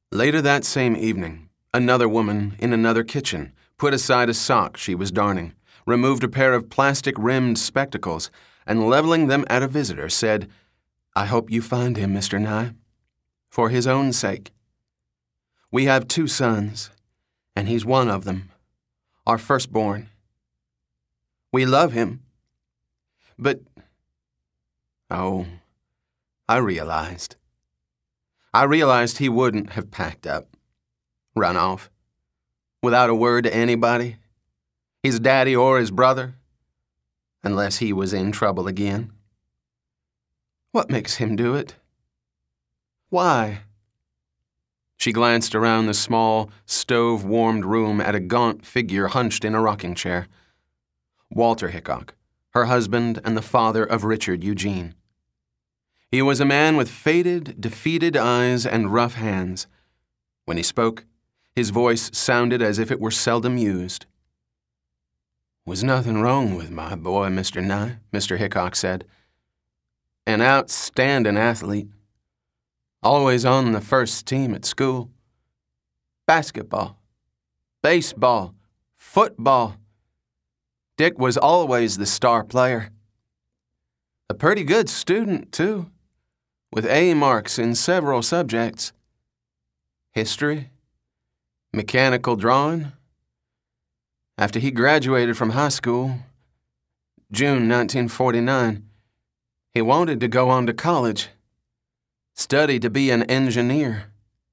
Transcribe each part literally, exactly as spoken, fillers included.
Later that same evening, another woman in another kitchen put aside a sock she was darning, removed a pair of plastic-rimmed spectacles, and leveling them at a visitor, said, "I hope you find him, Mister Nye, for his own sake. We have two sons, and he's one of them, our firstborn. We love him, but, oh, I realized. I realized he wouldn't have packed up, run off, without a word to anybody, his daddy or his brother, unless he was in trouble again. What makes him do it? Why?" She glanced around the small, stove-warmed room at a gaunt figure hunched in a rocking chair. Walter Hickok, her husband and the father of Richard Eugene. He was a man with faded, defeated eyes and rough hands. When he spoke, his voice sounded as if it were seldom used. "Was nothing wrong with my boy, Mister Nye," Mister Hickok said. "An outstanding athlete. Always on the first team at school. Basketball, baseball, football. Dick was always the star player. A pretty good student, too, with A marks in several subjects. History, mechanical drawing. After he graduated from high school, June nineteen forty-nine, he wanted to go on to college, study to be an engineer.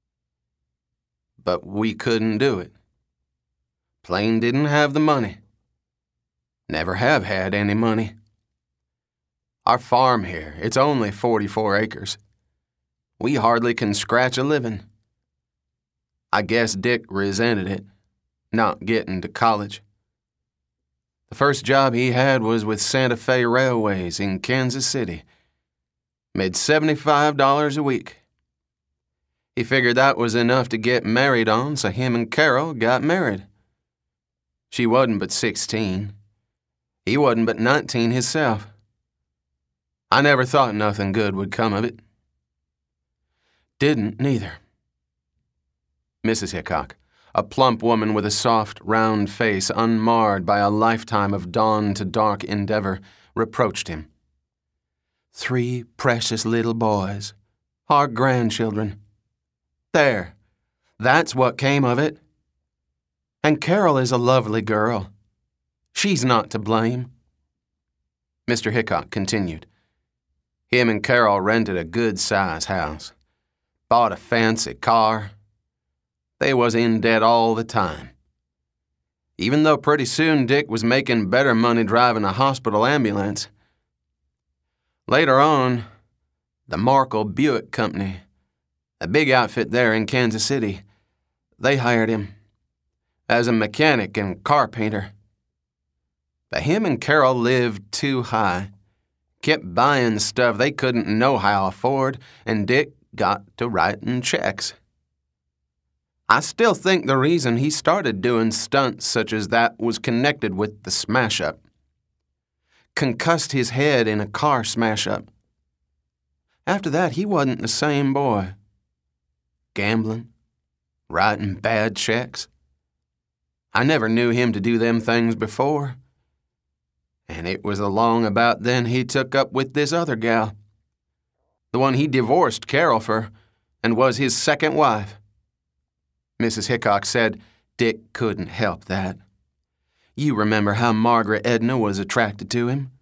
But we couldn't do it. Plain didn't have the money. Never have had any money. Our farm here, it's only forty-four acres. We hardly can scratch a living. I guess Dick resented it, not getting to college. The first job he had was with Santa Fe Railways in Kansas City. Made seventy-five dollars a week. He figured that was enough to get married on, so him and Carol got married. She wasn't but sixteen. He wasn't but nineteen himself. I never thought nothing good would come of it. Didn't, neither." Missus Hickok, a plump woman with a soft, round face unmarred by a lifetime of dawn-to-dark endeavor, reproached him. "Three precious little boys, our grandchildren. There, that's what came of it. And Carol is a lovely girl. She's not to blame." Mister Hickok continued. Him and Carol rented a good-sized house, bought a fancy car. They was in debt all the time. Even though pretty soon Dick was making better money driving a hospital ambulance. Later on, the Markle Buick Company, a big outfit there in Kansas City, they hired him as a mechanic and car painter. But him and Carol lived too high, kept buying stuff they couldn't know how afford, and Dick got to writing checks. I still think the reason he started doing stunts such as that was connected with the smash-up. Concussed his head in a car smash-up. After that, he wasn't the same boy. Gambling, writing bad checks. I never knew him to do them things before. And it was along about then he took up with this other gal, the one he divorced Carol for, and was his second wife. Missus Hickok said Dick couldn't help that. You remember how Margaret Edna was attracted to him?